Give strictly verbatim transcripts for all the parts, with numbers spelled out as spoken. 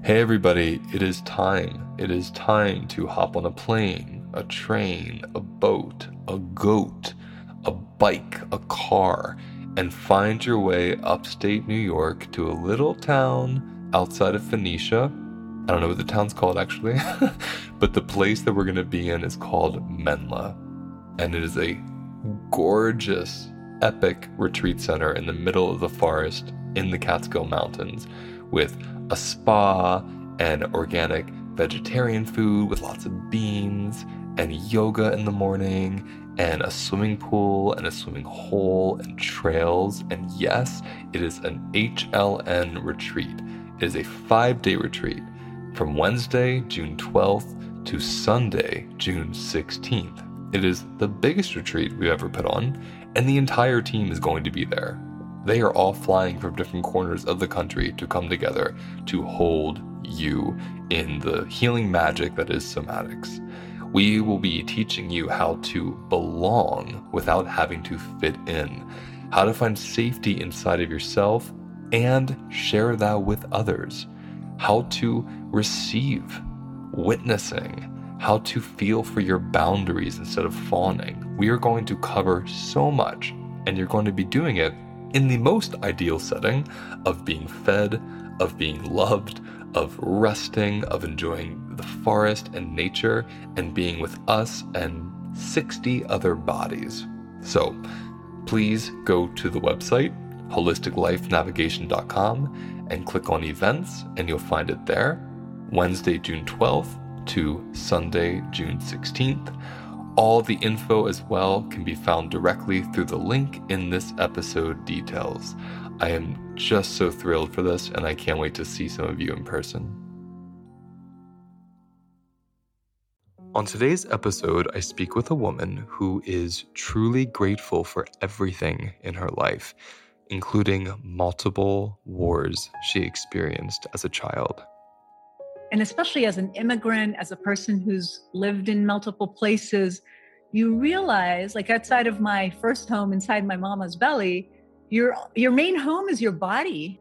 Hey everybody, it is time. It is time to hop on a plane, a train, a boat, a goat, a bike, a car, and find your way upstate New York to a little town outside of Phoenicia. I don't know what the town's called actually, but the place that we're going to be in is called Menla. And it is a gorgeous, epic retreat center in the middle of the forest in the Catskill Mountains with a spa and organic vegetarian food with lots of beans and yoga in the morning and a swimming pool and a swimming hole and trails. And yes, it is an H L N retreat. It is a five-day retreat from Wednesday, June twelfth to Sunday, June sixteenth. It is the biggest retreat we've ever put on, and the entire team is going to be there. They are all flying from different corners of the country to come together to hold you in the healing magic that is somatics. We will be teaching you how to belong without having to fit in, how to find safety inside of yourself and share that with others, how to receive, witnessing, how to feel for your boundaries instead of fawning. We are going to cover so much, and you're going to be doing it in the most ideal setting of being fed, of being loved, of resting, of enjoying the forest and nature, and being with us and sixty other bodies. So please go to the website, holistic life navigation dot com, and click on events, and you'll find it there. Wednesday, June twelfth to Sunday, June sixteenth. All the info as well can be found directly through the link in this episode details. I am just so thrilled for this, and I can't wait to see some of you in person. On today's episode, I speak with a woman who is truly grateful for everything in her life, including multiple wars she experienced as a child. And especially as an immigrant, as a person who's lived in multiple places, you realize, like outside of my first home, inside my mama's belly, your your main home is your body.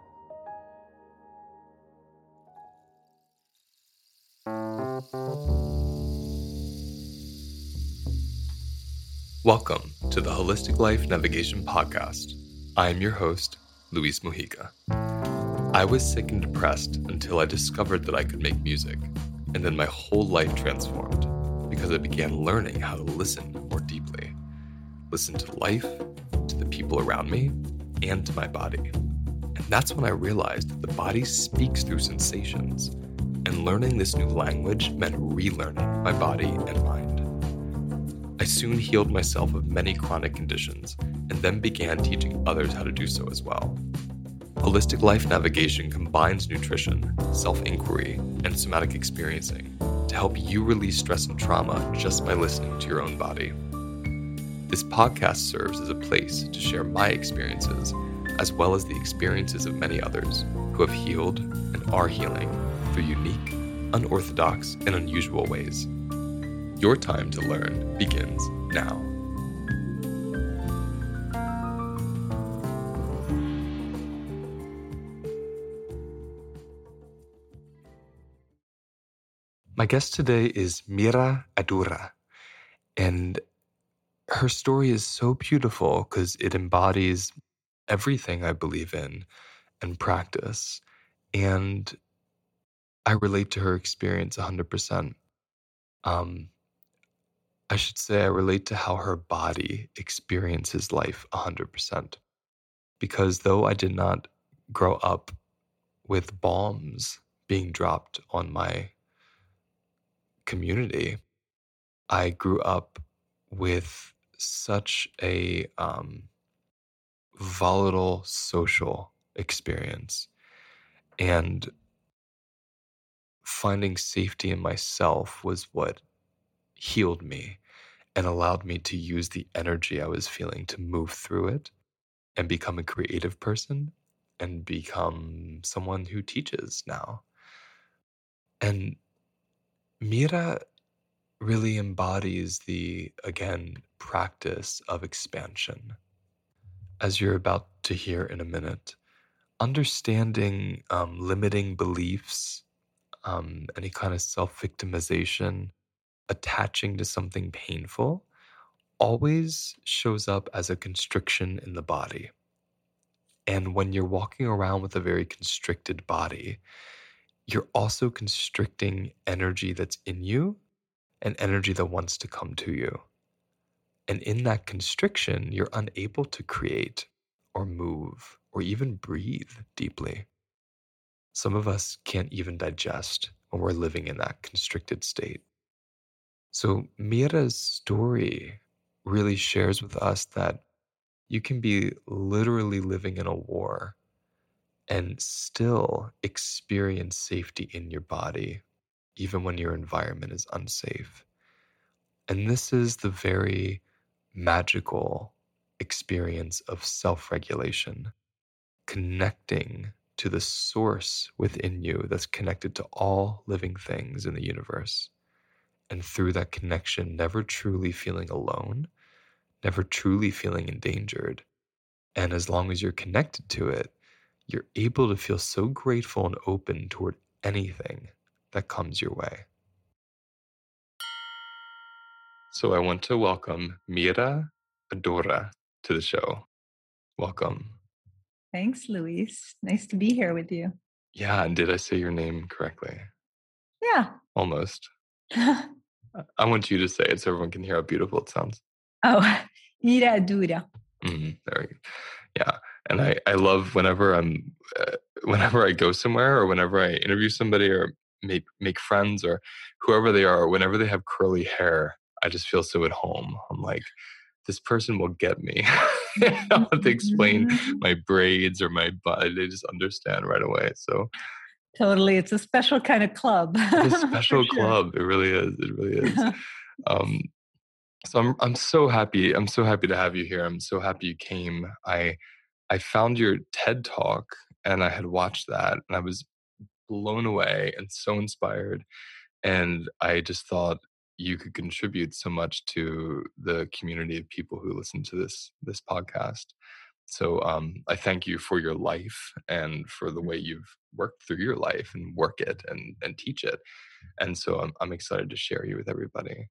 Welcome to the Holistic Life Navigation Podcast. I am your host, Luis Mujica. I was sick and depressed until I discovered that I could make music, and then my whole life transformed because I began learning how to listen more deeply. Listen to life, to the people around me, and to my body. And that's when I realized that the body speaks through sensations, and learning this new language meant relearning my body and mind. I soon healed myself of many chronic conditions, and then began teaching others how to do so as well. Holistic Life Navigation combines nutrition, self-inquiry, and somatic experiencing to help you release stress and trauma just by listening to your own body. This podcast serves as a place to share my experiences, as well as the experiences of many others who have healed and are healing through unique, unorthodox, and unusual ways. Your time to learn begins now. My guest today is Mira Adura, and her story is so beautiful because it embodies everything I believe in and practice, and I relate to her experience one hundred percent. Um, I should say I relate to how her body experiences life one hundred percent, because though I did not grow up with bombs being dropped on my community, I grew up with such a um, volatile social experience, and finding safety in myself was what healed me and allowed me to use the energy I was feeling to move through it and become a creative person and become someone who teaches now. And Mira really embodies the, again, practice of expansion. As you're about to hear in a minute, understanding um, limiting beliefs, um, any kind of self-victimization, attaching to something painful, always shows up as a constriction in the body. And when you're walking around with a very constricted body, you're also constricting energy that's in you and energy that wants to come to you. And in that constriction, you're unable to create or move or even breathe deeply. Some of us can't even digest when we're living in that constricted state. So Mira's story really shares with us that you can be literally living in a war and still experience safety in your body, even when your environment is unsafe. And this is the very magical experience of self-regulation, connecting to the source within you that's connected to all living things in the universe. And through that connection, never truly feeling alone, never truly feeling endangered. And as long as you're connected to it, you're able to feel so grateful and open toward anything that comes your way. So I want to welcome Mira Adora to the show. Welcome. Thanks, Luis. Nice to be here with you. Yeah, and did I say your name correctly? Yeah. Almost. I want you to say it so everyone can hear how beautiful it sounds. Oh, Mira Adora. Mm, there we go. Yeah, and I, I love whenever I'm, uh, whenever I go somewhere or whenever I interview somebody or make make friends or whoever they are, whenever they have curly hair, I just feel so at home. I'm like, this person will get me. I don't have to explain my braids or my butt. They just understand right away. So totally, it's a special kind of club. It's a special club. It really is. It really is. um, so I'm I'm so happy. I'm so happy to have you here. I'm so happy you came. I I found your TED Talk and I had watched that and I was blown away and so inspired. And I just thought you could contribute so much to the community of people who listen to this this podcast. So um, I thank you for your life and for the way you've worked through your life and work it and, and teach it. And so I'm I'm excited to share you with everybody.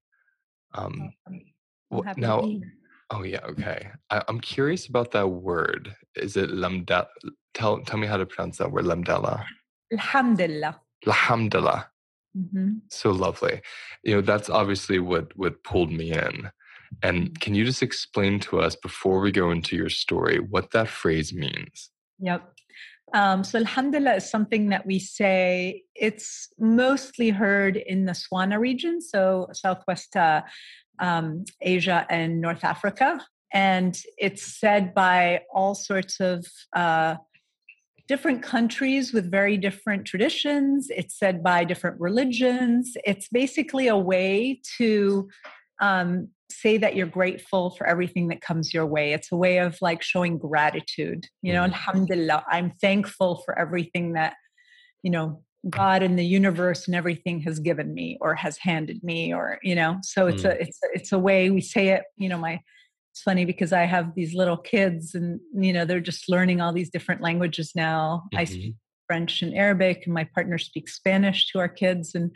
Um, well, now, oh yeah, okay. I, I'm curious about that word. Is it lamda? Tell tell me how to pronounce that word. Lamdala. Alhamdulillah. Alhamdulillah. Mm-hmm. So lovely. You know, that's obviously what what pulled me in. And can you just explain to us before we go into your story what that phrase means? Yep. Um, so Alhamdulillah is something that we say, it's mostly heard in the Swana region, so Southwest uh, um, Asia and North Africa. And it's said by all sorts of uh, different countries with very different traditions. It's said by different religions. It's basically a way to um, say that you're grateful for everything that comes your way. It's a way of like showing gratitude. You know, mm. Alhamdulillah, I'm thankful for everything that, you know, God and the universe and everything has given me or has handed me, or, you know, so it's mm. a, it's a, it's a way we say it, you know, my, it's funny because I have these little kids and, you know, they're just learning all these different languages now. Mm-hmm. I speak French and Arabic, and my partner speaks Spanish to our kids. And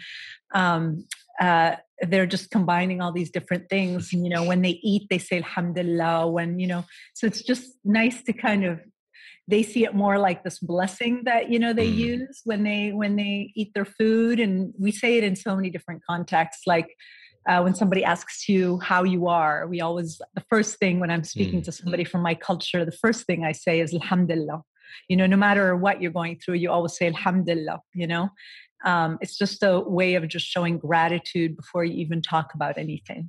um, uh, they're just combining all these different things. And, you know, when they eat, they say Alhamdulillah, when, you know, so it's just nice to kind of, they see it more like this blessing that, you know, they mm. use when they, when they eat their food. And we say it in so many different contexts, like, Uh, when somebody asks you how you are, we always, the first thing when I'm speaking mm. to somebody from my culture, the first thing I say is Alhamdulillah. You know, no matter what you're going through, you always say Alhamdulillah, you know. Um, it's just a way of just showing gratitude before you even talk about anything.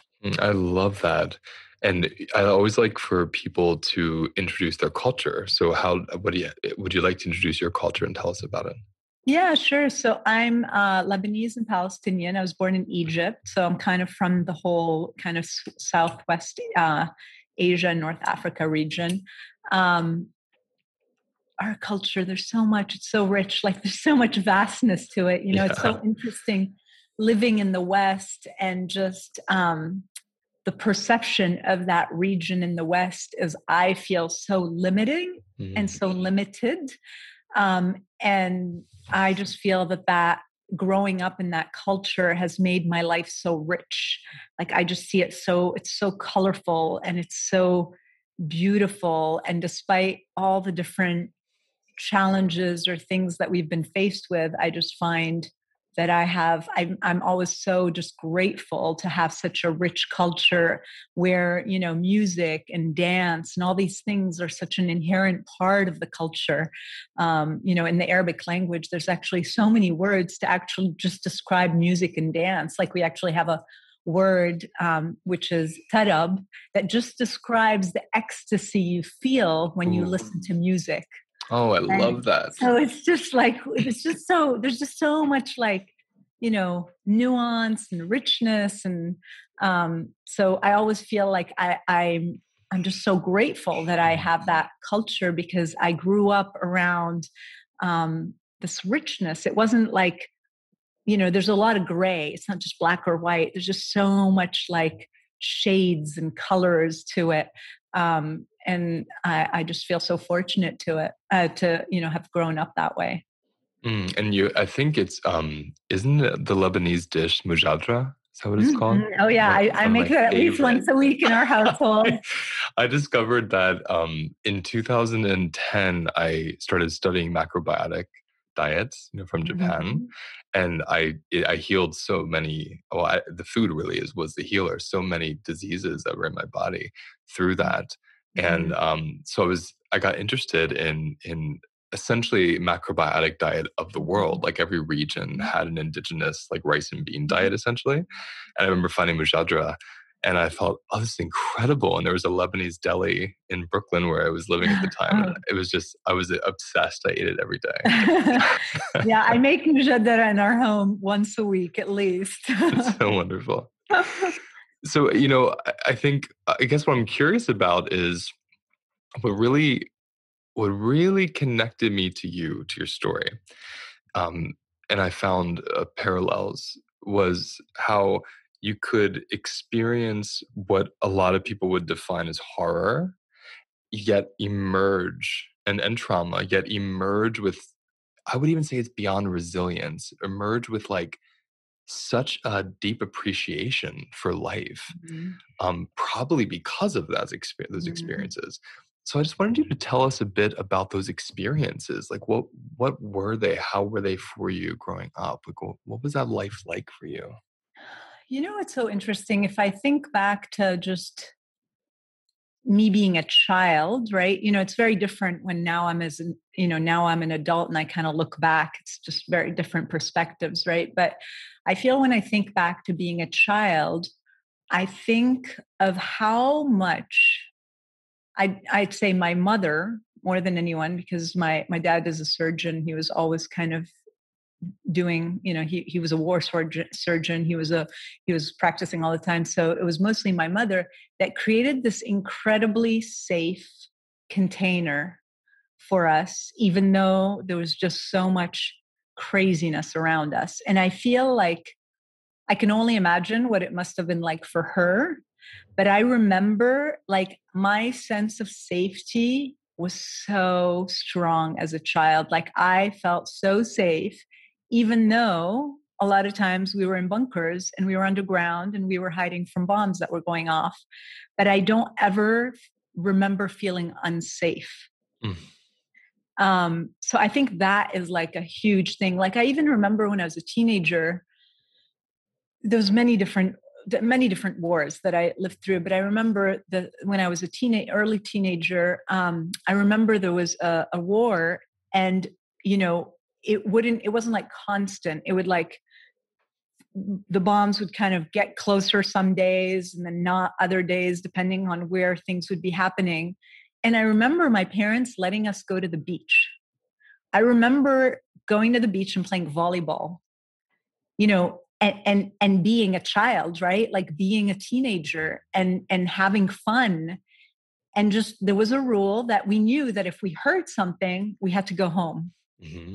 I love that. And I always like for people to introduce their culture. So how, what do you, would you like to introduce your culture and tell us about it? Yeah, sure. So I'm uh, Lebanese and Palestinian. I was born in Egypt. So I'm kind of from the whole kind of Southwest uh, Asia, North Africa region. Um, our culture, there's so much, it's so rich, like there's so much vastness to it. You know, yeah. It's so interesting living in the West and just um, the perception of that region in the West is, I feel, so limiting Mm. and so limited. Um, and I just feel that that growing up in that culture has made my life so rich. Like I just see it so, it's so colorful and it's so beautiful. And despite all the different challenges or things that we've been faced with, I just find that I have, I'm, I'm always so just grateful to have such a rich culture where, you know, music and dance and all these things are such an inherent part of the culture. Um, you know, in the Arabic language, there's actually so many words to actually just describe music and dance. Like we actually have a word, um, which is tarab, that just describes the ecstasy you feel when you Ooh. listen to music. Oh, I And love that. so it's just like, it's just so, there's just so much like, you know, nuance and richness. And um, so I always feel like I, I'm, I'm just so grateful that I have that culture because I grew up around um, this richness. It wasn't like, you know, there's a lot of gray. It's not just black or white. There's just so much like shades and colors to it. Um, and I, I just feel so fortunate to it, uh, to, you know, have grown up that way. Mm, and you, I think it's, um, isn't it the Lebanese dish mujadra? Is that what it's called? Mm-hmm. Oh yeah, One, I, I one make of my it at least favorite. once a week in our household. I discovered that um, in two thousand ten, I started studying macrobiotic diets, you know, from Japan, Mm-hmm. and I it, I healed so many. Well, I, the food really is was the healer. So many diseases that were in my body through that, Mm-hmm. and um, so I was I got interested in in essentially macrobiotic diet of the world. Like every region had an indigenous like rice and bean diet essentially. And I remember finding Mujadra and I thought, oh, this is incredible. And there was a Lebanese deli in Brooklyn where I was living at the time. And it was just, I was obsessed. I ate it every day. Yeah, I make mujadara in our home once a week at least. It's so wonderful. So, you know, I, I think, I guess what I'm curious about is what really what really connected me to you, to your story, um, and I found uh, parallels, was how you could experience what a lot of people would define as horror, yet emerge, and, and trauma, yet emerge with, I would even say it's beyond resilience, emerge with like such a deep appreciation for life, Mm-hmm. um, probably because of that exper- those Mm-hmm. experiences. So I just wanted you to tell us a bit about those experiences. Like what what were they? How were they for you growing up? Like what, what was that life like for you? You know, it's so interesting. If I think back to just me being a child, right? You know, it's very different when now I'm as an, you know, now I'm an adult and I kind of look back. It's just very different perspectives, right? But I feel when I think back to being a child, I think of how much I, I'd say my mother more than anyone, because my my dad is a surgeon. He was always kind of doing, you know, he he was a war surgeon. He was a he was practicing all the time. So it was mostly my mother that created this incredibly safe container for us, even though there was just so much craziness around us. And I feel like I can only imagine what it must have been like for her. But I remember like my sense of safety was so strong as a child. Like I felt so safe, even though a lot of times we were in bunkers and we were underground and we were hiding from bombs that were going off. But I don't ever remember feeling unsafe. Mm. Um, so I think that is like a huge thing. Like I even remember when I was a teenager, there's many different many different wars that I lived through, but I remember that when I was a teenage, early teenager, um, I remember there was a, a war, and you know, it wouldn't, it wasn't like constant. It would like the bombs would kind of get closer some days, and then not other days, depending on where things would be happening. And I remember my parents letting us go to the beach. I remember going to the beach and playing volleyball. You know, and and and being a child, right? Like being a teenager and and having fun. And just there was a rule that we knew that if we heard something, we had to go home. Mm-hmm.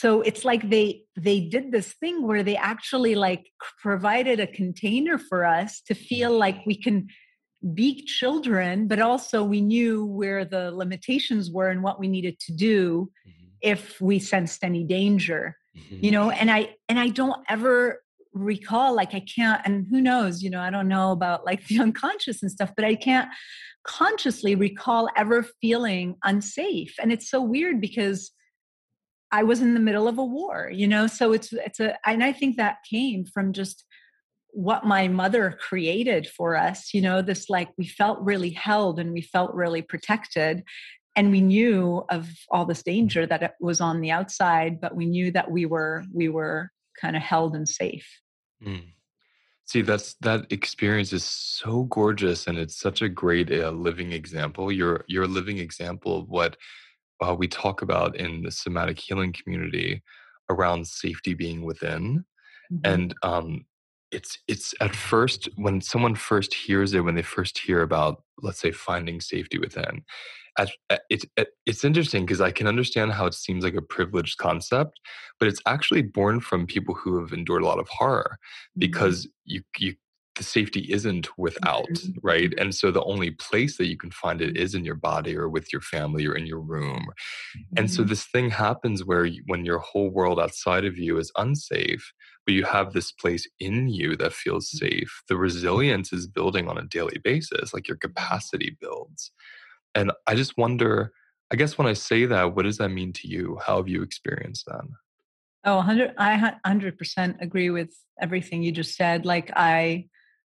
So it's like they they did this thing where they actually like provided a container for us to feel like we can be children, but also we knew where the limitations were and what we needed to do Mhm. if we sensed any danger. You Mhm. know, and I and I don't ever recall, like I can't, and who knows, you know, I don't know about like the unconscious and stuff, but I can't consciously recall ever feeling unsafe. And it's so weird because I was in the middle of a war, you know, so it's it's a and I think that came from just what my mother created for us, you know, this like we felt really held and we felt really protected. And we knew of all this danger that it was on the outside, but we knew that we were we were kind of held and safe. Mm. See, that's that experience is so gorgeous, and it's such a great uh, living example. You're you're a living example of what uh, we talk about in the somatic healing community around safety being within. Mhm. And um, it's it's at first when someone first hears it, when they first hear about, let's say, finding safety within, at, at- it's it, it's interesting because I can understand how it seems like a privileged concept, but it's actually born from people who have endured a lot of horror, Mhm. because you you the safety isn't without, Mhm. right? And so the only place that you can find it is in your body or with your family or in your room. And so Mhm. this thing happens where you, when your whole world outside of you is unsafe, but you have this place in you that feels safe, the resilience is building on a daily basis, like your capacity builds. And I just wonder, I guess when I say that, what does that mean to you? How have you experienced that? Oh, one hundred I one hundred percent agree with everything you just said. Like I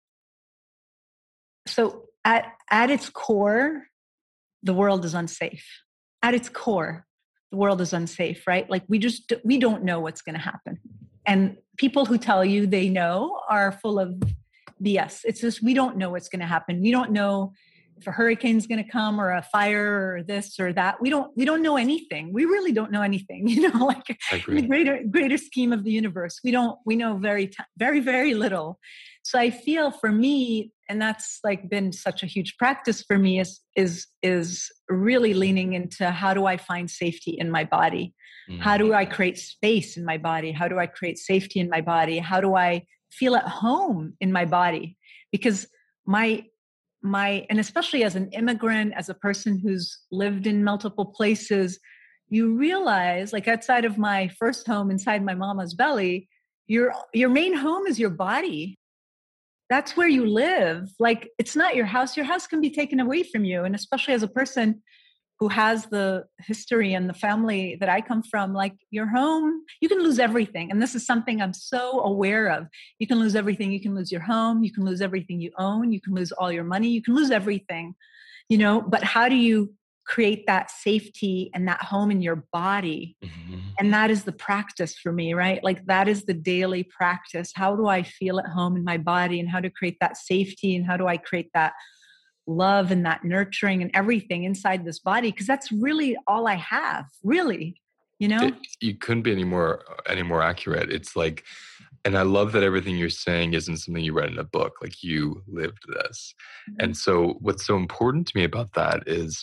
so at at its core, the world is unsafe. At its core, the world is unsafe, right? Like we just we don't know what's going to happen. And people who tell you they know are full of B S. It's just we don't know what's going to happen. We don't know if a hurricane's going to come or a fire or this or that. We don't we don't know anything. We really don't know anything, you know, like I in the agree. greater greater scheme of the universe. We don't we know very t- very very little. So I feel for me, and that's like been such a huge practice for me, is is is really leaning into how do I find safety in my body? How Mm, do I create space in my body? How do I create safety in my body? How do I feel at home in my body? Because my my and especially as an immigrant, as a person who's lived in multiple places, you realize like outside of my first home inside my mama's belly, your your main home is your body. That's where you live. Like it's not your house. Your house can be taken away from you. And especially as a person who has the history and the family that I come from, like your home, you can lose everything. And this is something I'm so aware of. You can lose everything. You can lose your home. You can lose everything you own. You can lose all your money. You can lose everything, you know, but how do you create that safety and that home in your body? mhm. And that is the practice for me, right? Like that is the daily practice. How do I feel at home in my body and how to create that safety and how do I create that love and that nurturing and everything inside this body? Because that's really all I have, really, you know? It, you couldn't be any more any more accurate. It's like, and I love that everything you're saying isn't something you read in a book. Like you lived this. And Mhm. so what's so important to me about that is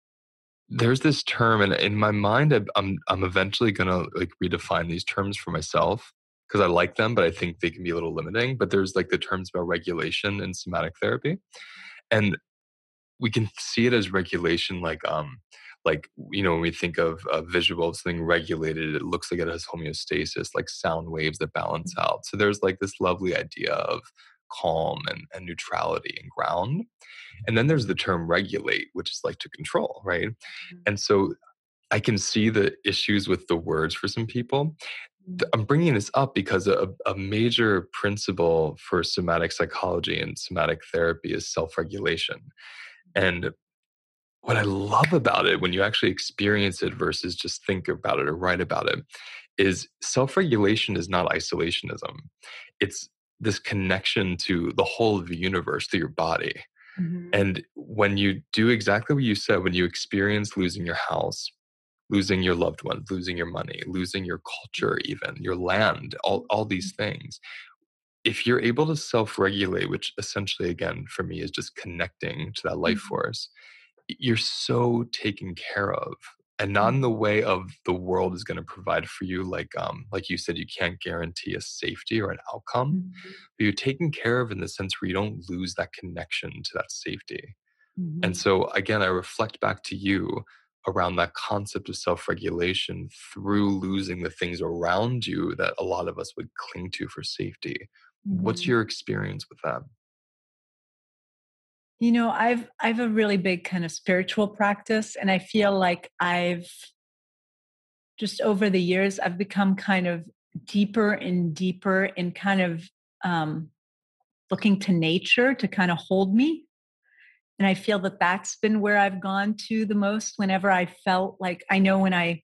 there's this term, and in my mind, I- I'm I'm eventually gonna like redefine these terms for myself because I like them, but I think they can be a little limiting. But there's like the terms about regulation and somatic therapy, and we can see it as regulation, like um, like you know when we think of a visual of something regulated, it looks like it has homeostasis, like sound waves that balance out. So there's like this lovely idea of calm and, and neutrality and ground. And then there's the term regulate, which is like to control, right? And so I can see the issues with the words for some people. Th- I'm bringing this up because a, a major principle for somatic psychology and somatic therapy is self regulation. And what I love about it when you actually experience it versus just think about it or write about it is self regulation is not isolationism. It's this connection to the whole of the universe through your body. Mhm. And when you do exactly what you said, when you experience losing your house, losing your loved ones, losing your money, losing your culture, even your land, all, all these things, if you're able to self regulate, which essentially, again, for me is just connecting to that life Mhm. force, you're so taken care of. and not in the way of the world is going to provide for you. Like, um, like you said, you can't guarantee a safety or an outcome, Mhm. but you're taken care of in the sense where you don't lose that connection to that safety. And Mhm. so again, I reflect back to you around that concept of self-regulation through losing the things around you that a lot of us would cling to for safety. What's Mhm. your experience with that? You know, I've I've a really big kind of spiritual practice, and I feel like I've just over the years I've become kind of deeper and deeper in kind of um, looking to nature to kind of hold me. And I feel that that's been where I've gone to the most whenever I felt like I know when I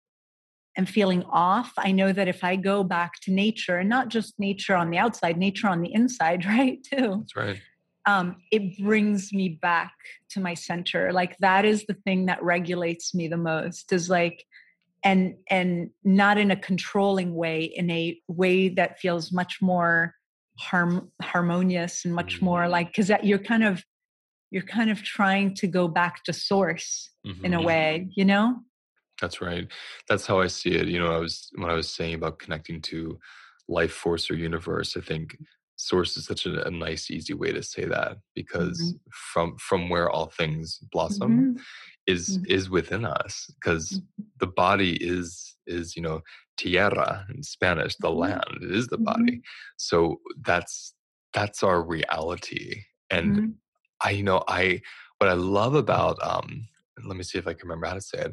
am feeling off, I know that if I go back to nature and not just nature on the outside, nature on the inside, right? Too, That's right. um, it brings me back to my center. Like that is the thing that regulates me the most is like, and, and not in a controlling way, in a way that feels much more harm, harmonious and much more Mm-hmm. like, cause that you're kind of, you're kind of trying to go back to source in a Mm-hmm. way, you know? That's right. That's how I see it. You know, I was when I was saying about connecting to life force or universe, I think source is such a, a nice, easy way to say that because Mhm. from from where all things blossom Mhm. is Mhm. is within us. Because Mhm. the body is is you know tierra in Spanish, the Mhm. land. It is the body. Mhm. So that's that's our reality. And Mhm. I you know I what I love about um let me see if I can remember how to say it.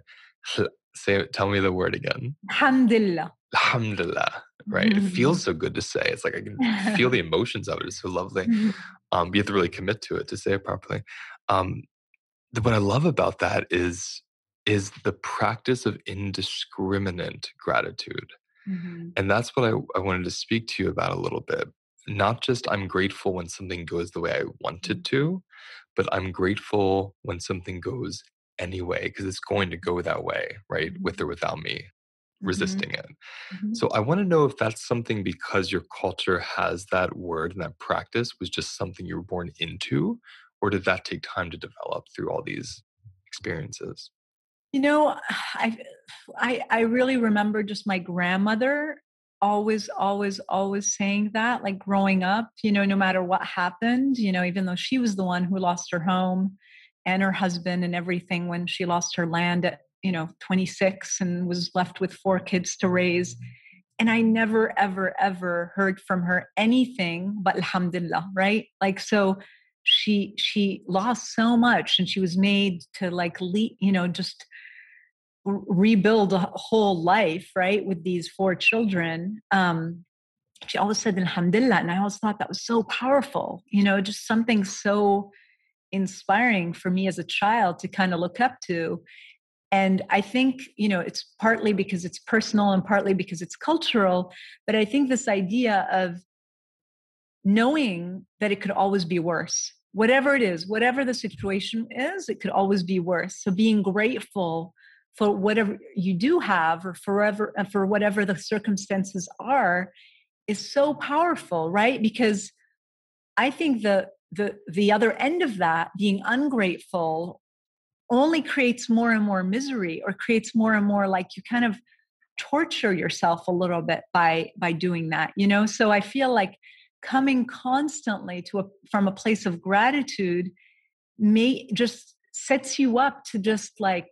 Say it, tell me the word again. Alhamdulillah. Alhamdulillah. Right. It feels so good to say. It's like I can feel the emotions of it. It's so lovely. Um, you have to really commit to it to say it properly. Um, the, what I love about that is is the practice of indiscriminate gratitude. Mhm. And that's what I, I wanted to speak to you about a little bit. Not just I'm grateful when something goes the way I want it to, but I'm grateful when something goes anyway, because it's going to go that way, right? With or Mhm. without me Mhm. resisting it. So Mhm. I want to know if that's something because your culture has that word and that practice was just something you were born into, or did that take time to develop through all these experiences? You know, I I I really remember just my grandmother always, always, always saying that, like growing up, you know, no matter what happened, you know, even though she was the one who lost her home and her husband and everything when she lost her land at, you know, twenty-six and was left with four kids to raise. And I never, ever, ever heard from her anything but alhamdulillah, right? Like, so she she lost so much and she was made to like lead, you know, just rebuild a whole life, right, with these four children. Um, she always said Alhamdulillah, and I always thought that was so powerful. You know, just something so inspiring for me as a child to kind of look up to. And I think, you know, it's partly because it's personal and partly because it's cultural. But I think this idea of knowing that it could always be worse, whatever it is, whatever the situation is, it could always be worse. So being grateful for whatever you do have or forever and for whatever the circumstances are is so powerful, right? Because I think the the the other end of that, being ungrateful, only creates more and more misery or creates more and more like you kind of torture yourself a little bit by by doing that, you know. So I feel like coming constantly to a from a place of gratitude may just sets you up to just like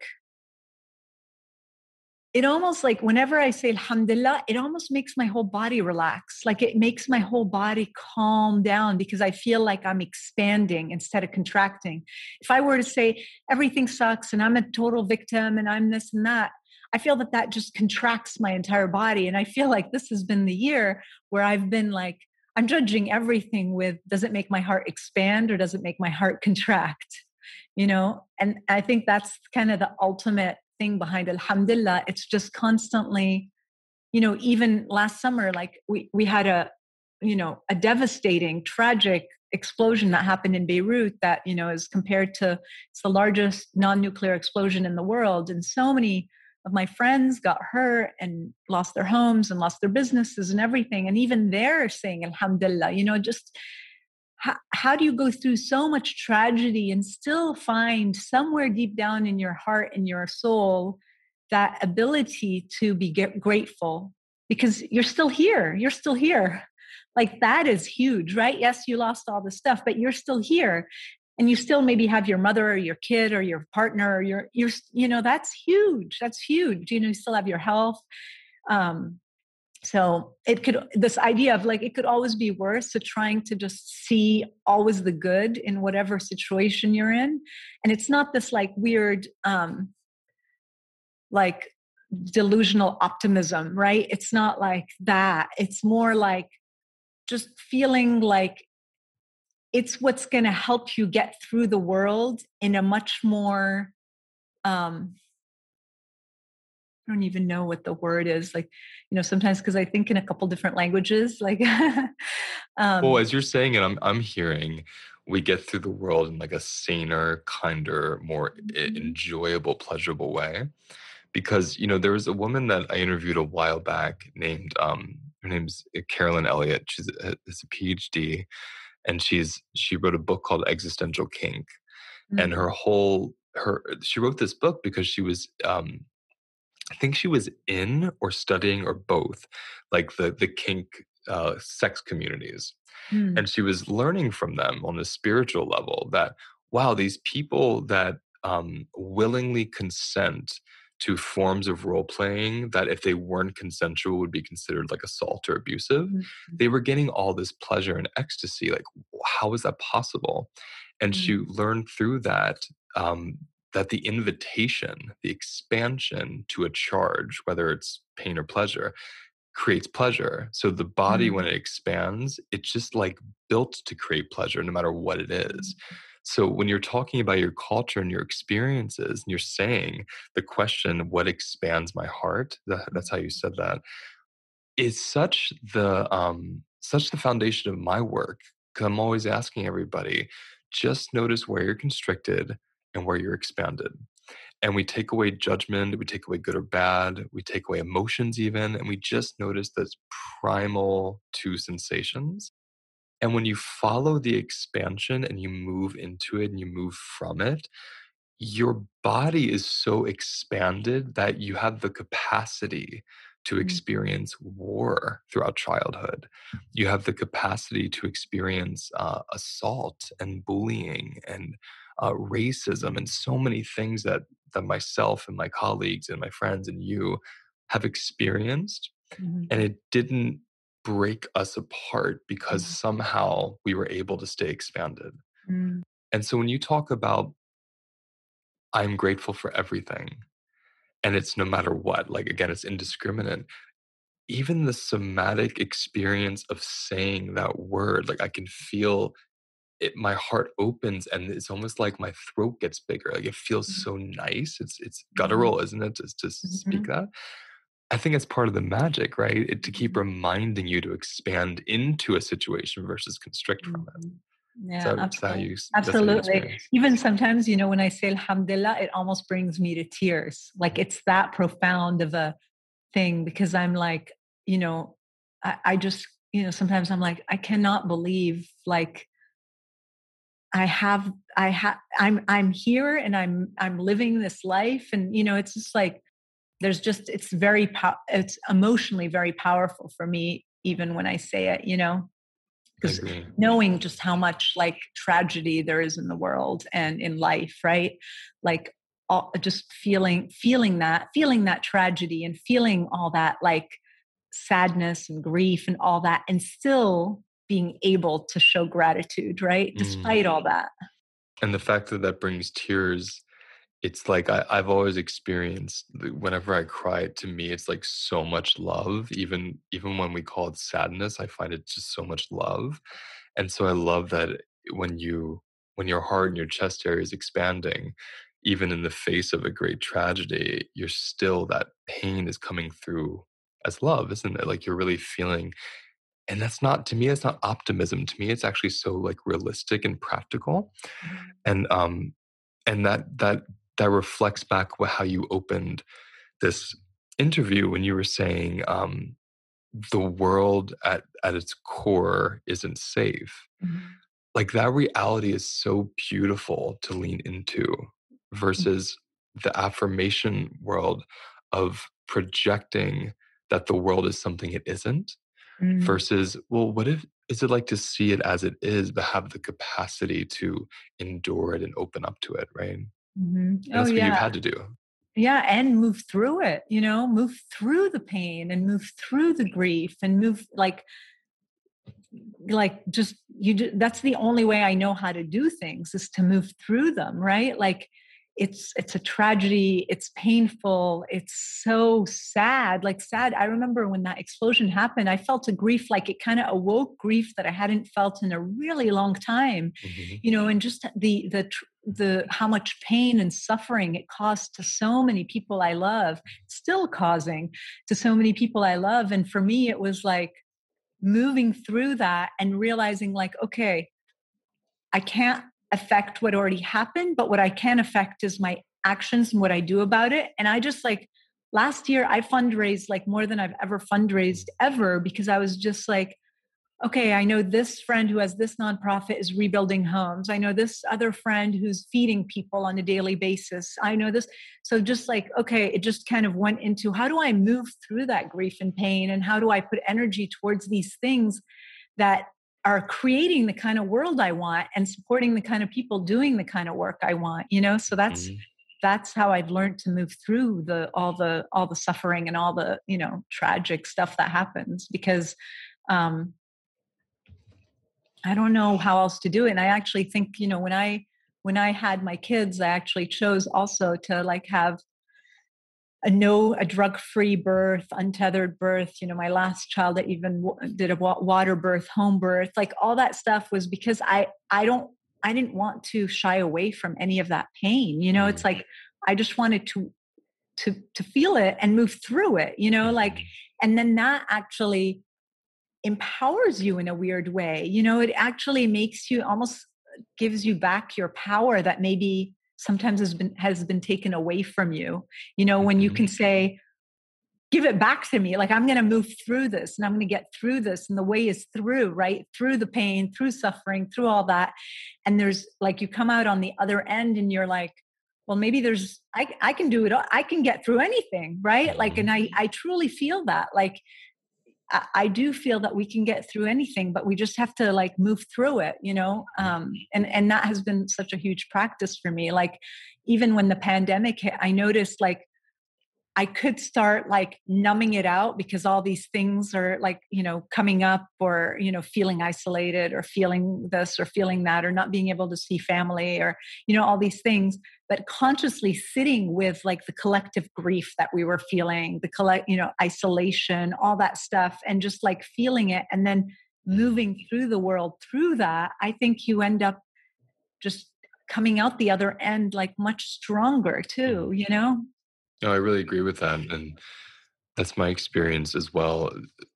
it almost like whenever I say alhamdulillah, it almost makes my whole body relax. Like it makes my whole body calm down because I feel like I'm expanding instead of contracting. If I were to say everything sucks and I'm a total victim and I'm this and that, I feel that that just contracts my entire body. And I feel like this has been the year where I've been like, I'm judging everything with, does it make my heart expand or does it make my heart contract? You know, and I think that's kind of the ultimate thing behind alhamdulillah. It's just constantly, you know, even last summer, like we we had a, you know, a devastating, tragic explosion that happened in Beirut that, you know, is compared to it's the largest non-nuclear explosion in the world. And so many of my friends got hurt and lost their homes and lost their businesses and everything. And even they're saying alhamdulillah, you know, just how, how do you go through so much tragedy and still find somewhere deep down in your heart and your soul that ability to be get grateful because you're still here. You're still here. Like that is huge, right? Yes, you lost all the stuff, but you're still here. And you still maybe have your mother or your kid or your partner or your, your, you know, that's huge. That's huge. You know, you still have your health. Um, so it could, this idea of like, it could always be worse. So trying to just see always the good in whatever situation you're in. And it's not this like weird, um, like delusional optimism, right? It's not like that. It's more like just feeling like it's what's going to help you get through the world in a much more, um, I don't even know what the word is. Like, you know, sometimes because I think in a couple different languages, like, um, well, as you're saying it, I'm I'm hearing we get through the world in like a saner, kinder, more mm-hmm. enjoyable, pleasurable way. Because, you know, there was a woman that I interviewed a while back named, um, her name's Carolyn Elliott. She's a, is a PhD, and she's she wrote a book called Existential Kink. Mm-hmm. And her whole her she wrote this book because she was um, I think she was in or studying or both, like the the kink uh, sex communities. Mm-hmm. And she was learning from them on the spiritual level that, wow, these people that um, willingly consent to forms of role playing that if they weren't consensual would be considered like assault or abusive, Mm-hmm. they were getting all this pleasure and ecstasy. Like, how is that possible? And Mm-hmm. she learned through that um, that the invitation, the expansion to a charge, whether it's pain or pleasure, creates pleasure. So the body, Mm-hmm. when it expands, it's just like built to create pleasure no matter what it is. So when you're talking about your culture and your experiences, and you're saying the question, what expands my heart? That, that's how you said that. Is such the um, such the foundation of my work. Because I'm always asking everybody, just notice where you're constricted and where you're expanded. And we take away judgment, we take away good or bad, we take away emotions even, and we just notice those primal two sensations. And when you follow the expansion and you move into it and you move from it, your body is so expanded that you have the capacity to experience war throughout childhood. You have the capacity to experience uh, assault and bullying and uh, racism and so many things that that myself and my colleagues and my friends and you have experienced, Mm-hmm. and it didn't break us apart because Mm-hmm. somehow we were able to stay expanded. Mm-hmm. And so when you talk about I'm grateful for everything, and it's no matter what, like again, it's indiscriminate. Even the somatic experience of saying that word, like I can feel it, my heart opens and it's almost like my throat gets bigger. Like it feels so nice. It's it's guttural, isn't it? To, to Mm-hmm. speak that. I think it's part of the magic, right? It, to keep reminding you to expand into a situation versus constrict from it. Yeah, So that's how absolutely. you that's how you Absolutely. experience. Even sometimes, you know, when I say Alhamdulillah, it almost brings me to tears. Like it's that profound of a thing because I'm like, you know, I, I just, you know, sometimes I'm like, I cannot believe like I have, I have, I'm, I'm here and I'm, I'm living this life. And, you know, it's just like, there's just, it's very, pow- it's emotionally very powerful for me, even when I say it, you know, because knowing just how much like tragedy there is in the world and in life, right? Like all, just feeling, feeling that, feeling that tragedy and feeling all that like sadness and grief and all that, and still being able to show gratitude, right? Despite mm. all that. And the fact that that brings tears, it's like I, I've always experienced whenever I cry, to me, it's like so much love. Even even when we call it sadness, I find it just so much love. And so I love that when you when your heart and your chest area is expanding, even in the face of a great tragedy, you're still, that pain is coming through as love, isn't it? Like you're really feeling, and that's not, to me, it's not optimism. To me, it's actually so like realistic and practical. Mm-hmm. And um and that that that reflects back how you opened this interview when you were saying um, the world at, at its core isn't safe. Mm-hmm. Like that reality is so beautiful to lean into versus mm-hmm. the affirmation world of projecting that the world is something it isn't Mm, versus, well, what if is it like to see it as it is, but have the capacity to endure it and open up to it, right? And mhm. Oh, that's what you've yeah. had to do. Yeah, and move through it, you know, move through the pain and move through the grief and move like like just you ju- that's the only way I know how to do things is to move through them, right? Like it's it's a tragedy, it's painful, it's so sad, like sad. I remember when that explosion happened, I felt a grief, like it kind of awoke grief that I hadn't felt in a really long time, Hmm. you know, and just the the tr- the how much pain and suffering it caused to so many people I love, still causing to so many people I love. And for me it was like moving through that and realizing like, okay, I can't affect what already happened, but what I can affect is my actions and what I do about it. And I just like last year I fundraised like more than I've ever fundraised ever, because I was just like, okay, I know this friend who has this nonprofit is rebuilding homes. I know this other friend who's feeding people on a daily basis. I know this. So just like, okay, it just kind of went into how do I move through that grief and pain? And how do I put energy towards these things that are creating the kind of world I want and supporting the kind of people doing the kind of work I want, you know? So that's Hmm. that's how I've learned to move through the all the all the suffering and all the, you know, tragic stuff that happens, because um I don't know how else to do it. And I actually think, you know, when I when I had my kids, I actually chose also to like have a no a drug-free birth, untethered birth. You know, my last child, I even w- did a wa- water birth, home birth. Like all that stuff was because I I don't I didn't want to shy away from any of that pain. You know, it's Hmm. like I just wanted to to to feel it and move through it, you know, like, Hmm. and then that actually empowers you in a weird way. You know, it actually makes you almost gives you back your power that maybe sometimes has been has been taken away from you. You know, when you Hmm. can say, give it back to me. Like I'm going to move through this and I'm going to get through this. And the way is through, right? Through the pain, through suffering, through all that. And there's like, you come out on the other end and you're like, well, maybe there's, I, I can do it. All. I can get through anything. Right. Like, Hmm. and I, I truly feel that. Like, I, I do feel that we can get through anything, but we just have to like move through it, you know? Um, and, and that has been such a huge practice for me. Like, even when the pandemic hit, I noticed like, I could start like numbing it out because all these things are like, you know, coming up, or, you know, feeling isolated or feeling this or feeling that or not being able to see family or, you know, all these things. But consciously sitting with like the collective grief that we were feeling, the collect, you know, isolation, all that stuff, and just like feeling it and then Hmm. moving through the world through that, I think you end up just coming out the other end like much stronger too, Hmm. you know? No, I really agree with that. And that's my experience as well,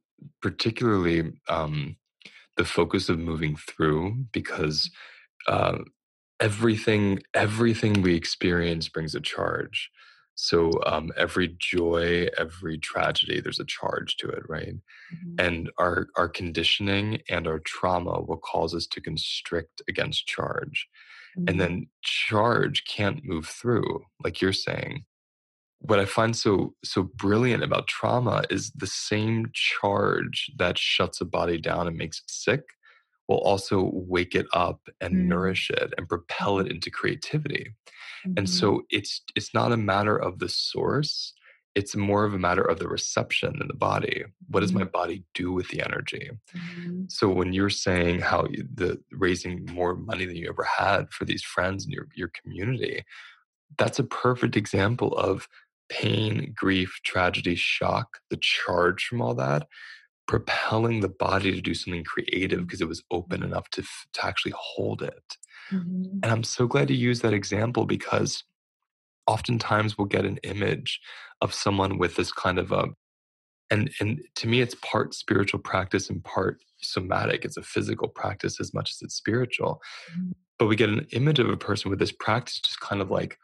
particularly um, the focus of moving through because uh, everything everything we experience brings a charge. So um, every joy, every tragedy, there's a charge to it, right? Mhm. And our our conditioning and our trauma will cause us to constrict against charge, and Mhm. then charge can't move through, like you're saying. What I find so so brilliant about trauma is the same charge that shuts a body down and makes it sick will also wake it up and Mm. nourish it and propel Mhm. it into creativity. And Mhm. so it's it's not a matter of the source, it's more of a matter of the reception in the body. What does my Mhm. body do with the energy? Mhm. So when you're saying how you- the raising more money than you ever had for these friends in your your community, that's a perfect example of pain, grief, tragedy, shock, the charge from all that, propelling the body to do something creative because it was open Mhm. enough to, f- to actually hold it. Mhm. And I'm so glad you used that example because oftentimes we'll get an image of someone with this kind of a, and, and to me, it's part spiritual practice and part somatic. It's a physical practice as much as it's spiritual. Mhm. But we get an image of a person with this practice just kind of like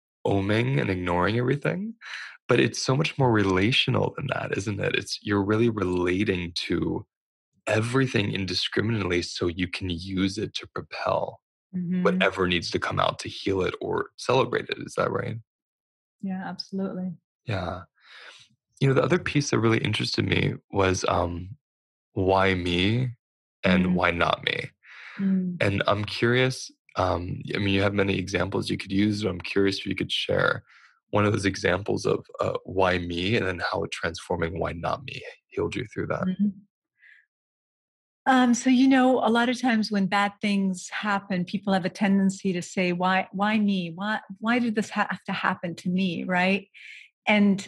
oming and ignoring everything. But it's so much more relational than that, isn't it? It's you're really relating to everything indiscriminately so you can use it to propel Mhm. whatever needs to come out to heal it or celebrate it. Is that right? Yeah, absolutely. Yeah. You know, the other piece that really interested me was um, why me and Mm, why not me? mm. And I'm curious, um, I mean, you have many examples you could use, but I'm curious if you could share one of those examples of uh, why me and then how transforming why not me healed you through that. Mhm. Um, so you know, a lot of times when bad things happen, people have a tendency to say, "Why? Why me? Why? Why did this have to happen to me?" Right? And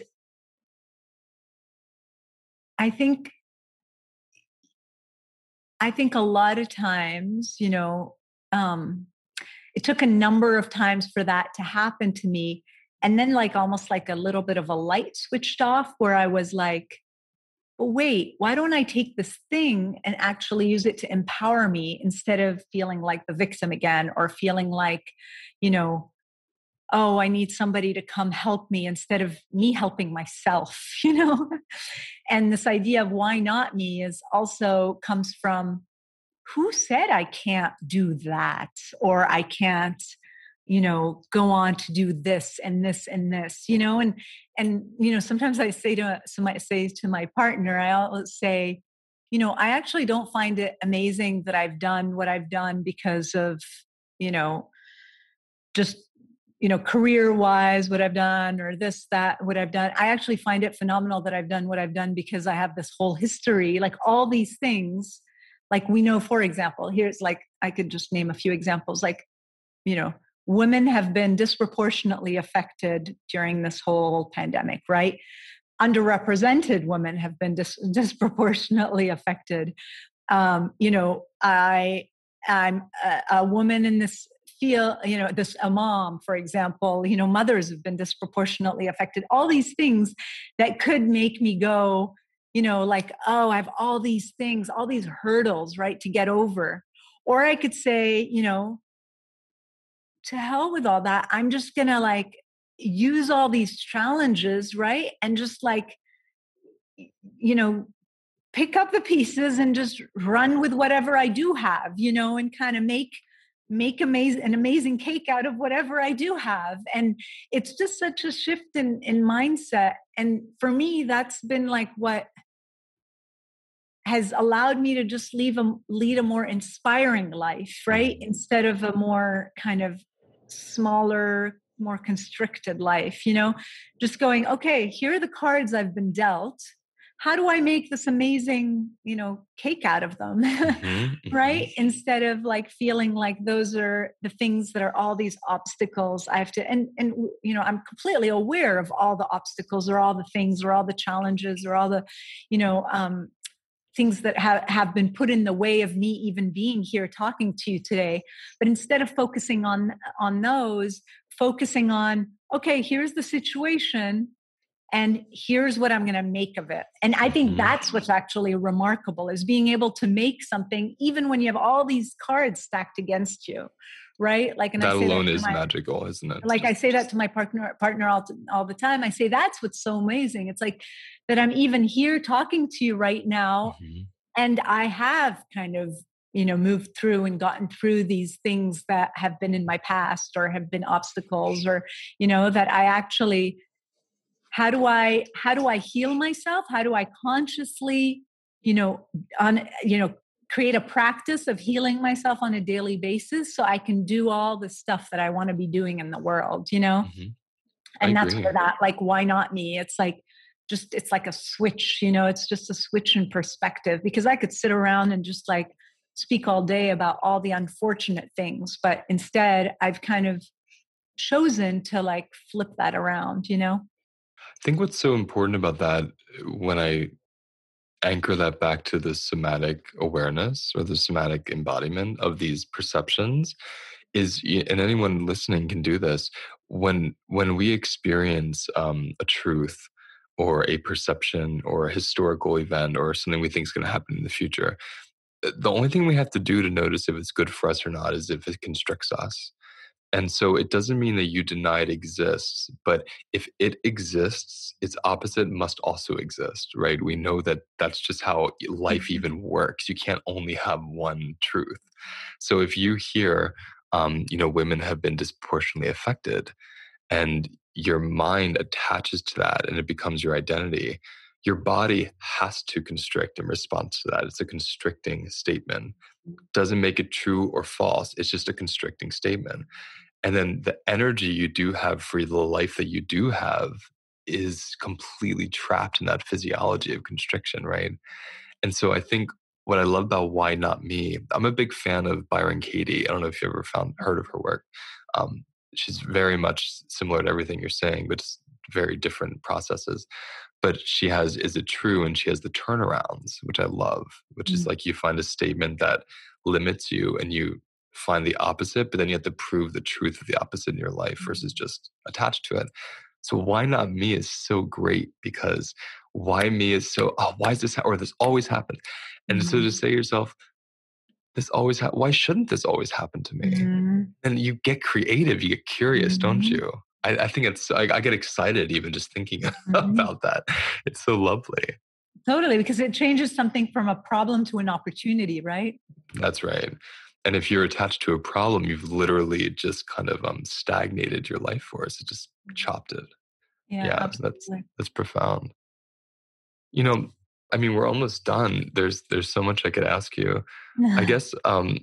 I think, I think a lot of times, you know, um, it took a number of times for that to happen to me, and then like almost like a little bit of a light switched off, where I was like, but wait, why don't I take this thing and actually use it to empower me instead of feeling like the victim again, or feeling like, you know, oh, I need somebody to come help me instead of me helping myself, you know? And this idea of why not me is also comes from, who said I can't do that, or I can't, you know, go on to do this and this and this, you know? And and you know, sometimes I say to somebody, say to my partner, I always say, you know, I actually don't find it amazing that I've done what I've done because of, you know, just, you know, career wise, what I've done, or this, that, what I've done. I actually find it phenomenal that I've done what I've done because I have this whole history, like all these things. Like we know, for example, here's like, I could just name a few examples. Like, you know, women have been disproportionately affected during this whole pandemic, right? Underrepresented women have been dis- disproportionately affected. Um, you know, I, I'm a, a woman in this field, you know, this a mom, for example, you know, mothers have been disproportionately affected. All these things that could make me go, you know, like, oh, I have all these things, all these hurdles, right, to get over. Or I could say, you know, to hell with all that. I'm just gonna like use all these challenges, right? And just like, you know, pick up the pieces and just run with whatever I do have, you know, and kind of make make amazing an amazing cake out of whatever I do have. And it's just such a shift in in mindset. And for me, that's been like what has allowed me to just leave a lead a more inspiring life, right? Mhm. Instead of a more kind of smaller, more constricted life, you know, just going, okay, here are the cards I've been dealt. How do I make this amazing, you know, cake out of them? Mhm, Right? mhm. Instead of like feeling like those are the things that are all these obstacles I have to, and, and, you know, I'm completely aware of all the obstacles or all the things or all the challenges or all the, you know, um, things that have, have been put in the way of me even being here talking to you today. But instead of focusing on on those, focusing on, okay, here's the situation and here's what I'm going to make of it. And I think Mhm. that's what's actually remarkable, is being able to make something even when you have all these cards stacked against you, right? Like, and I That say that alone to is my, magical, isn't it? like I say that to my partner partner all, all the time. I say that's what's so amazing. It's like that I'm even here talking to you right now, Mhm. and I have kind of, you know, moved through and gotten through these things that have been in my past or have been obstacles, or, you know, that I actually, how do I how do I heal myself? How do I consciously, you know, on, you know, create a practice of healing myself on a daily basis so I can do all the stuff that I want to be doing in the world, you know? Mhm. I And that's agree. where that, like, why not me? It's like, just, it's like a switch, you know, it's just a switch in perspective, because I could sit around and just like speak all day about all the unfortunate things, but instead I've kind of chosen to like flip that around, you know? I think what's so important about that, uh, when I anchor that back to the somatic awareness or the somatic embodiment of these perceptions, is y- and anyone listening can do this. When when we experience um, a truth or a perception or a historical event or something we think is going to happen in the future, uh, the only thing we have to do to notice if it's good for us or not is if it constricts us. And so it doesn't mean that you deny it exists, but if it exists, its opposite must also exist, right? We know that that's just how life Mhm. even works. You can't only have one truth. So if you hear, um, you know, women have been disproportionately affected, and your mind attaches to that and it becomes your identity, your body has to constrict in response to that. It's a constricting statement. Doesn't make it true or false. It's just a constricting statement. And then the energy you do have for the life that you do have is completely trapped in that physiology of constriction, right? And so I think what I love about Why Not Me, I'm a big fan of Byron Katie. I don't know if you ever found heard of her work. Um, she's very much similar to everything you're saying, but it's very different processes. But she has Is It True? And she has the turnarounds, which I love, which is Mm. like you find a statement that limits you and you find the opposite, but then you have to prove the truth of the opposite in your life versus just attached to it. So Why Not Me is so great because why me is so, oh, why is this, ha- or this always happens. And so to Mhm. say to yourself, this always, ha- why shouldn't this always happen to me? Mhm. And you get creative, you get curious, don't Mhm. you? I, I think it's, I, I get excited even just thinking Mhm. about that. It's so lovely. Totally, because it changes something from a problem to an opportunity, right? That's right. And if you're attached to a problem, you've literally just kind of um, stagnated your life force. It just chopped it. Yeah, Yeah, that's absolutely. that's profound. You know, I mean, we're almost done. There's there's so much I could ask you. I guess um,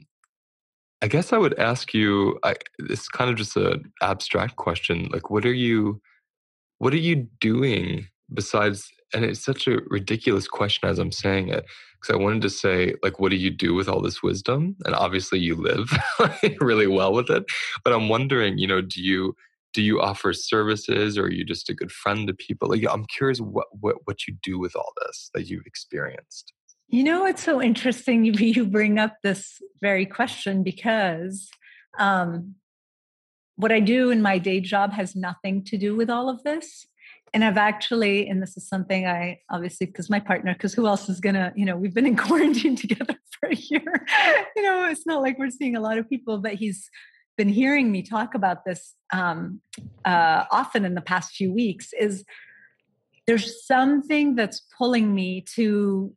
I guess I would ask you. I, it's kind of just an abstract question. Like, what are you what are you doing besides? And it's such a ridiculous question as I'm saying it, because I wanted to say, like, what do you do with all this wisdom? And obviously, you live really well with it. But I'm wondering, you know, do you do you offer services, or are you just a good friend to people? Like, I'm curious what what what you do with all this that you've experienced. You know, it's so interesting you you bring up this very question because um, what I do in my day job has nothing to do with all of this. And I've actually, and this is something I obviously, because my partner, because who else is going to, you know, we've been in quarantine together for a year. You know, it's not like we're seeing a lot of people, but he's been hearing me talk about this um, uh, often in the past few weeks. Is there's something that's pulling me to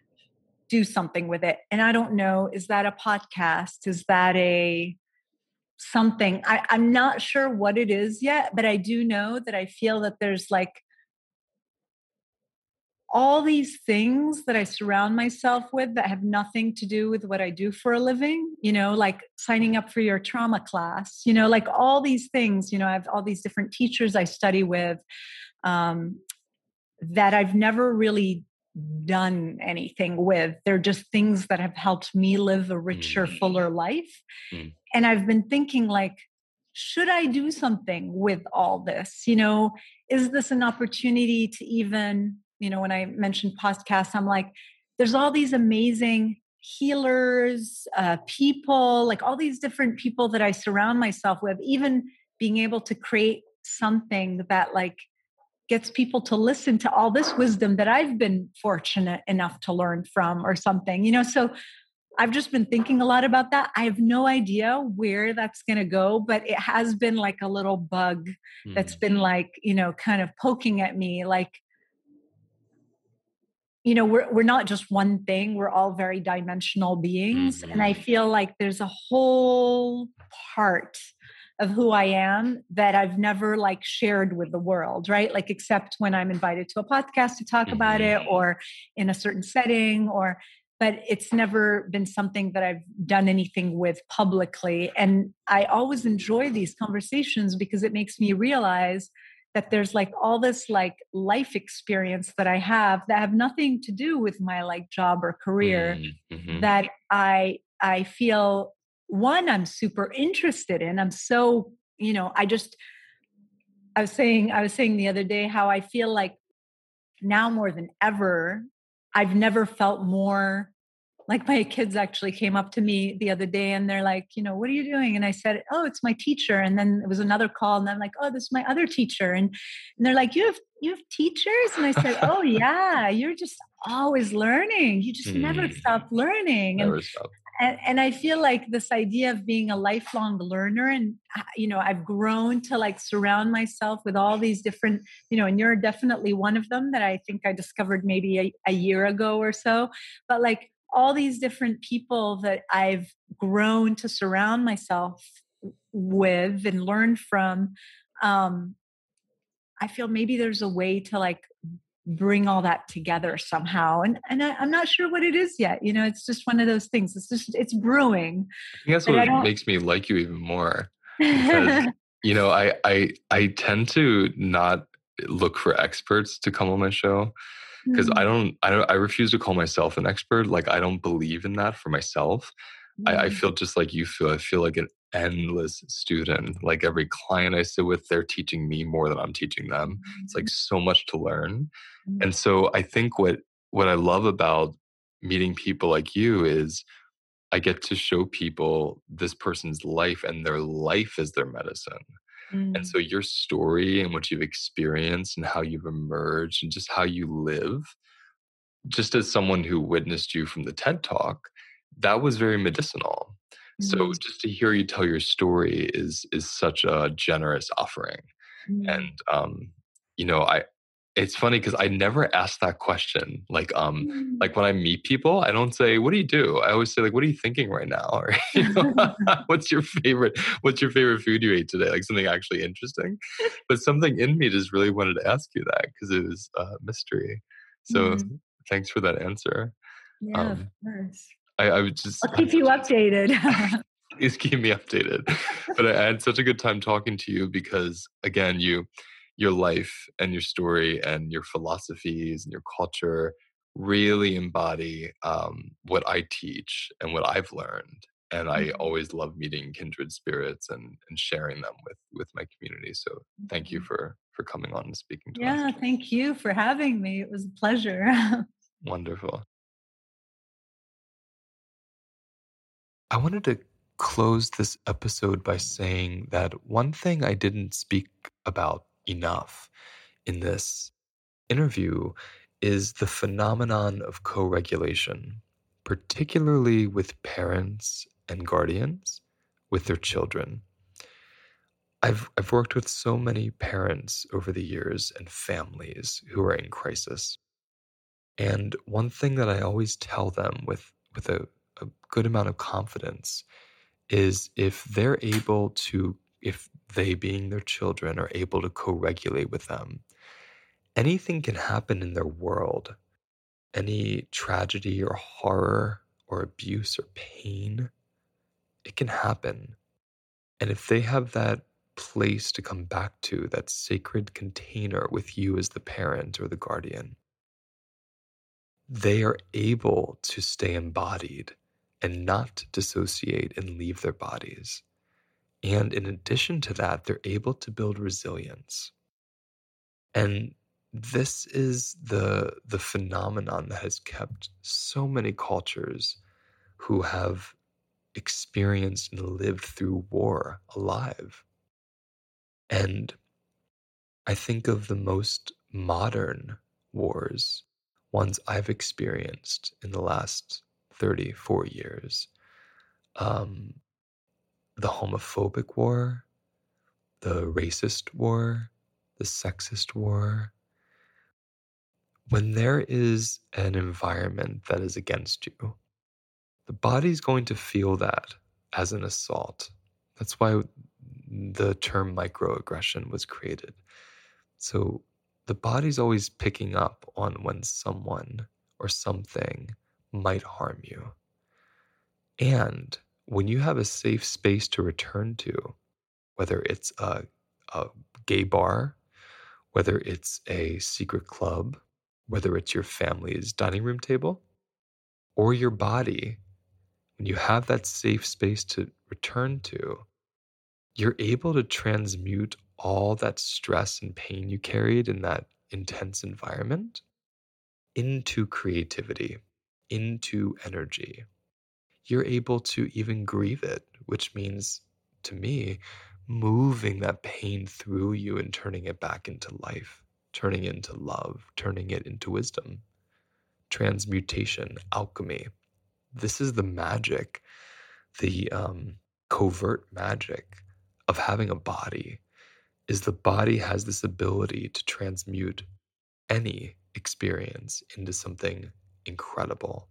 do something with it. And I don't know, is that a podcast? Is that a something? I, I'm not sure what it is yet, but I do know that I feel that there's like all these things that I surround myself with that have nothing to do with what I do for a living, you know, like signing up for your trauma class, you know, like all these things, you know, I have all these different teachers I study with um, that I've never really done anything with. They're just things that have helped me live a richer, Mm, fuller life. mm, And I've been thinking, like, should I do something with all this? You know, is this an opportunity to even, you know, when I mentioned podcasts, I'm like, there's all these amazing healers, uh, people, like all these different people that I surround myself with, even being able to create something that like gets people to listen to all this wisdom that I've been fortunate enough to learn from or something, you know? So I've just been thinking a lot about that. I have no idea where that's going to go, but it has been like a little bug that's mm, been like, you know, kind of poking at me like, you know, we're we're not just one thing. We're all very dimensional beings, and I mhm, feel like there's a whole part of who I am that I've never like shared with the world, right? Like except when I'm invited to a podcast to talk about mhm, it or in a certain setting or but it's never been something that I've done anything with publicly. And I always enjoy these conversations because it makes me realize that there's like all this like life experience that I have that have nothing to do with my like job or career mm, mhm, that I I feel one I'm super interested in. I'm so, you know, I just I was saying I was saying the other day how I feel like now more than ever I've never felt more like my kids actually came up to me the other day and they're like, you know, what are you doing? And I said, oh, it's my teacher. And then it was another call and I'm like, oh, this is my other teacher. And, and they're like, you have, you have teachers? And I said, oh yeah, you're just always learning. You just never mm. stop learning. And, Never stop. and, and I feel like this idea of being a lifelong learner and, uh, you know, I've grown to like surround myself with all these different, you know, and you're definitely one of them that I think I discovered maybe a, a year ago or so, but like, all these different people that I've grown to surround myself with and learn from. Um, I feel maybe there's a way to like bring all that together somehow. And and I, I'm not sure what it is yet. You know, it's just one of those things. It's just it's brewing. I think that's But I what don't makes me like you even more because, you know, I I I tend to not look for experts to come on my show because I Mm, don't I don't I refuse to call myself an expert. Like I don't believe in that for myself. I, I mm, feel just like you feel. I feel like an endless student. Like every client I sit with, they're teaching me more than I'm teaching them. It's like so much to learn. mm, And so I think what what I love about meeting people like you is I get to show people this person's life and their life is their medicine. And mm, so your story and what you've experienced and how you've emerged and just how you live, just as someone who witnessed you from the TED Talk, that was very medicinal. So mm, just to hear you tell your story is is such a generous offering. mm, And um, you know, I it's funny because I never ask that question. Like, um, mm. like when I meet people, I don't say, "What do you do?" I always say, "Like, what are you thinking right now?" Or, you know, "What's your favorite? What's your favorite food you ate today?" Like something actually interesting. But something in me just really wanted to ask you that because it was a mystery. So Mm. thanks for that answer. Yeah, of Um, course. I, I would just I'll had keep you such updated. please keep me updated. But I, I had such a good time talking to you because again, you your life and your story and your philosophies and your culture really embody um, what I teach and what I've learned. And I Mhm. always love meeting kindred spirits and, and sharing them with with my community. So thank you for for coming on and speaking to us. Yeah, thank you for having me. It was a pleasure. Wonderful. I wanted to close this episode by saying that one thing I didn't speak about enough in this interview is the phenomenon of co regulation, particularly with parents and guardians with their children. I've, I've worked with so many parents over the years and families who are in crisis. And one thing that I always tell them with, with a, a good amount of confidence is if they're able to, if they being their children are able to co regulate with them, anything can happen in their world. Any tragedy or horror or abuse or pain, it can happen. And if they have that place to come back to, that sacred container with you as the parent or the guardian, they are able to stay embodied and not dissociate and leave their bodies. And in addition to that, they're able to build resilience. And this is the, the phenomenon that has kept so many cultures who have experienced and lived through war alive. And I think of the most modern wars, ones I've experienced in the last thirty-four years. Um, the homophobic war, the racist war, the sexist war. When there is an environment that is against you, the body's going to feel that as an assault. That's why the term microaggression was created. So the body's always picking up on when someone or something might harm you. And when you have a safe space to return to, whether it's a, a gay bar, whether it's a secret club, whether it's your family's dining room table, or your body, when you have that safe space to return to, you're able to transmute all that stress and pain you carried in that intense environment into creativity, into energy. You're able to even grieve it, which means to me, moving that pain through you and turning it back into life, turning it into love, turning it into wisdom, transmutation, alchemy. This is the magic, the um, covert magic of having a body, is the body has this ability to transmute any experience into something incredible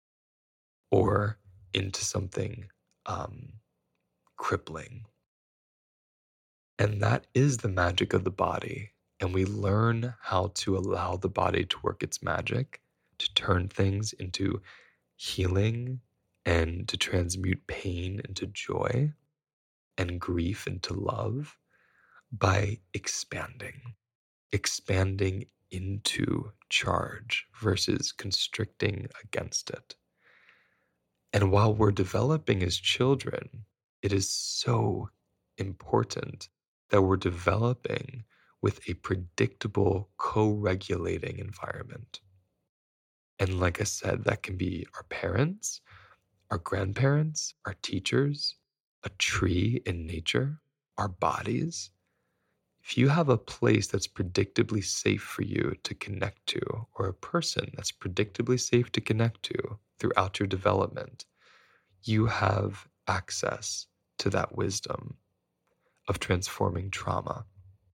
or into something um, crippling. And that is the magic of the body. And we learn how to allow the body to work its magic, to turn things into healing and to transmute pain into joy and grief into love by expanding, expanding into charge versus constricting against it. And while we're developing as children, it is so important that we're developing with a predictable, co-regulating environment. And like I said, that can be our parents, our grandparents, our teachers, a tree in nature, our bodies. If you have a place that's predictably safe for you to connect to, or a person that's predictably safe to connect to throughout your development, you have access to that wisdom of transforming trauma.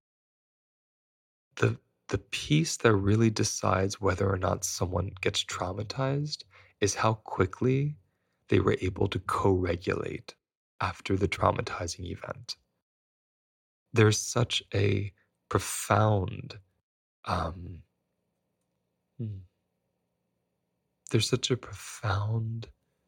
The, the piece that really decides whether or not someone gets traumatized is how quickly they were able to co-regulate after the traumatizing event. There's such a profound, um, hmm, there's such a profound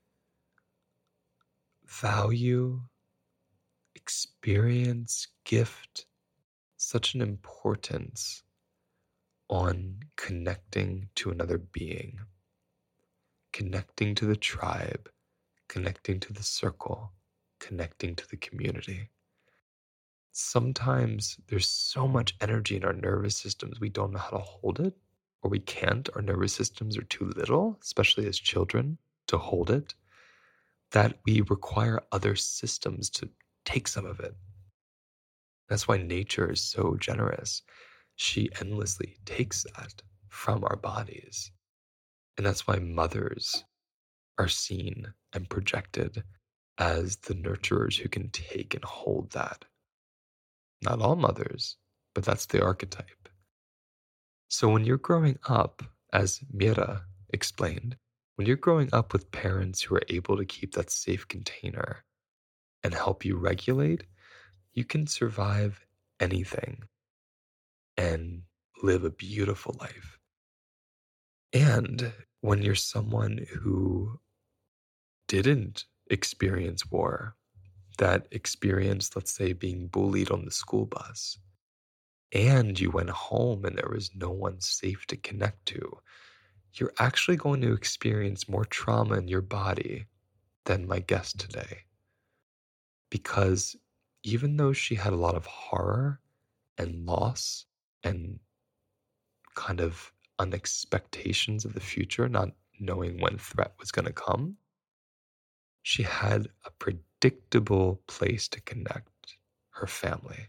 value, experience, gift, such an importance on connecting to another being, connecting to the tribe, connecting to the circle, connecting to the community. Sometimes there's so much energy in our nervous systems, we don't know how to hold it, or we can't. Our nervous systems are too little, especially as children, to hold it, that we require other systems to take some of it. That's why nature is so generous. She endlessly takes that from our bodies. And that's why mothers are seen and projected as the nurturers who can take and hold that. Not all mothers, but that's the archetype. So when you're growing up, as Mira explained, when you're growing up with parents who are able to keep that safe container and help you regulate, you can survive anything and live a beautiful life. And when you're someone who didn't experience war, that experienced, let's say, being bullied on the school bus, and you went home and there was no one safe to connect to, you're actually going to experience more trauma in your body than my guest today. Because even though she had a lot of horror and loss and kind of unexpectations of the future, not knowing when threat was going to come, she had a predictable place to connect, her family.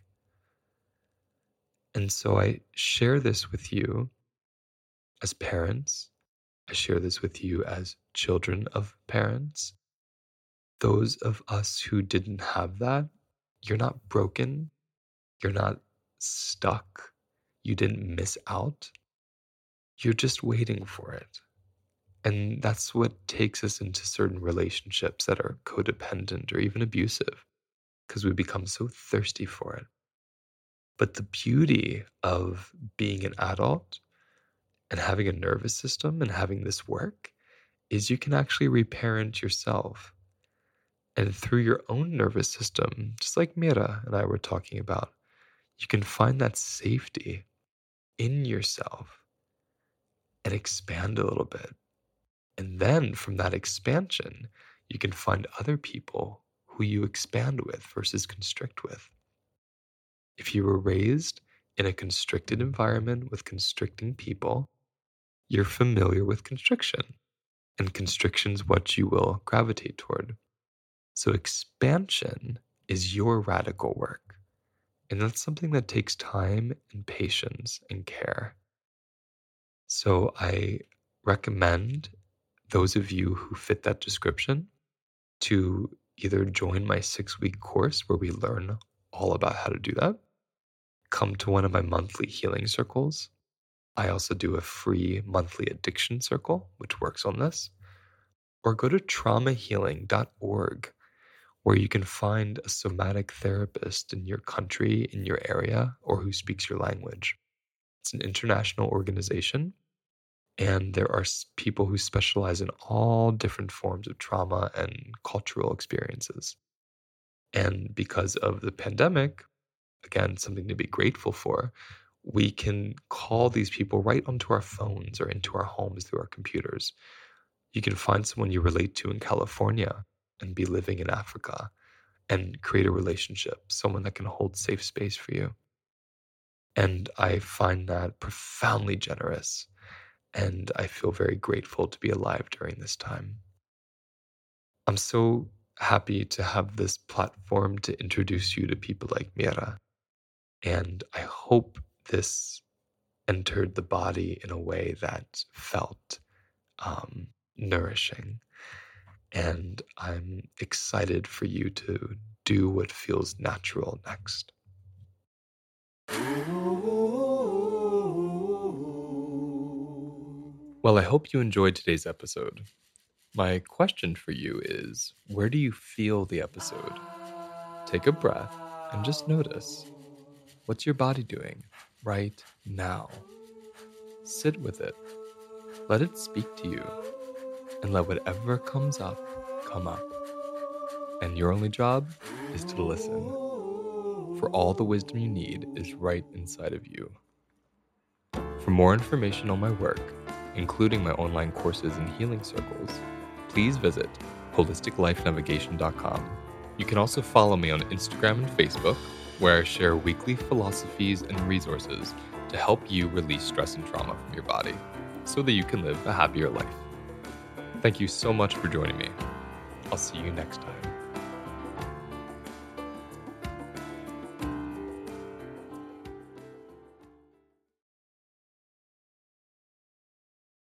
And so I share this with you as parents. I share this with you as children of parents. Those of us who didn't have that, you're not broken. You're not stuck. You didn't miss out. You're just waiting for it. And that's what takes us into certain relationships that are codependent or even abusive, because we become so thirsty for it. But the beauty of being an adult and having a nervous system and having this work is you can actually reparent yourself. And through your own nervous system, just like Mira and I were talking about, you can find that safety in yourself and expand a little bit. And then from that expansion, you can find other people who you expand with versus constrict with. If you were raised in a constricted environment with constricting people, you're familiar with constriction, and constriction's what you will gravitate toward. So expansion is your radical work, and that's something that takes time and patience and care. So I recommend those of you who fit that description to either join my six-week course where we learn all about how to do that, come to one of my monthly healing circles. I also do a free monthly addiction circle, which works on this, or go to trauma healing dot org, where you can find a somatic therapist in your country, in your area, or who speaks your language. It's an international organization, and there are people who specialize in all different forms of trauma and cultural experiences. And because of the pandemic, again, something to be grateful for, we can call these people right onto our phones or into our homes through our computers. You can find someone you relate to in California and be living in Africa and create a relationship, someone that can hold safe space for you. And I find that profoundly generous. And I feel very grateful to be alive during this time. I'm so happy to have this platform to introduce you to people like Mira. And I hope this entered the body in a way that felt um, nourishing. And I'm excited for you to do what feels natural next. Well, I hope you enjoyed today's episode. My question for you is, where do you feel the episode? Take a breath and just notice. What's your body doing right now? Sit with it. Let it speak to you. And let whatever comes up, come up. And your only job is to listen. For all the wisdom you need is right inside of you. For more information on my work, including my online courses and healing circles, please visit holistic life navigation dot com. You can also follow me on Instagram and Facebook, where I share weekly philosophies and resources to help you release stress and trauma from your body so that you can live a happier life. Thank you so much for joining me. I'll see you next time.